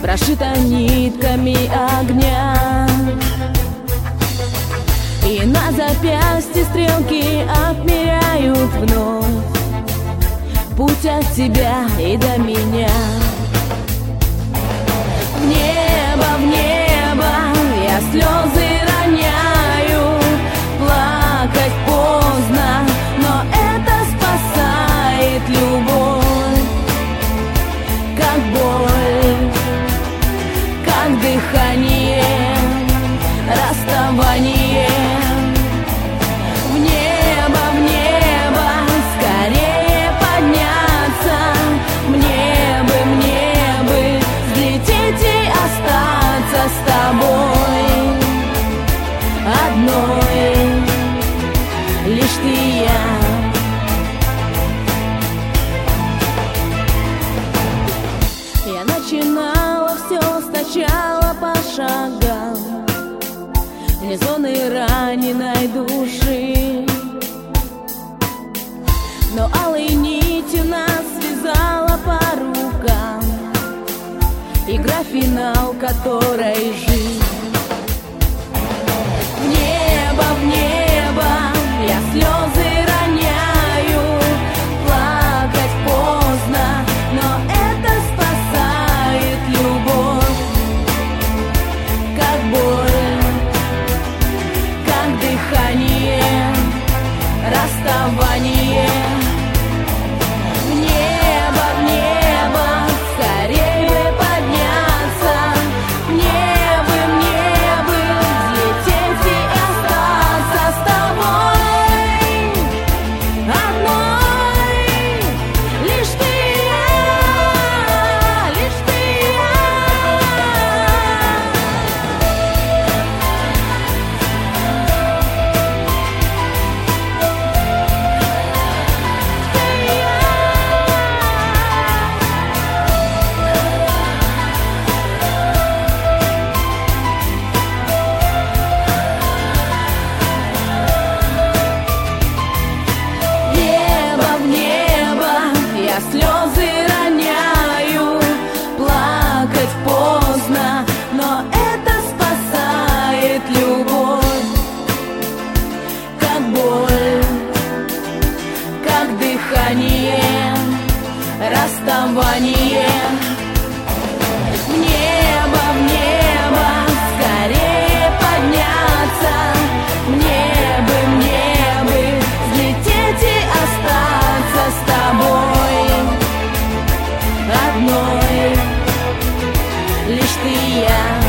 прошита нитками огня, и на запястье стрелки отмеряют вновь путь от тебя и до меня. В небо я слезы роняю, плакать поздно, но это спасает любовь. Как боль, как дыхание, расставание. В небо, скорее подняться. Мне бы взлететь и остаться с тобой одной, лишь ты и я. Я начинала все сначала по шагам, вне зоны раненой души, но алой нитью нас связала по рукам игра, финал которой жизнь. В небо я слезы роняю, плакать поздно, но это спасает любовь. Как боль, как дыхание, расставание. В небо, скорее подняться. Мне бы взлететь и остаться с тобой одной, лишь ты и я, лишь ты и слезы роняю, плакать поздно, но это спасает любовь. Как боль, как дыхание, расставание. В небо, скорее подняться. Мне бы взлететь и остаться с тобой одной, лишь ты и я.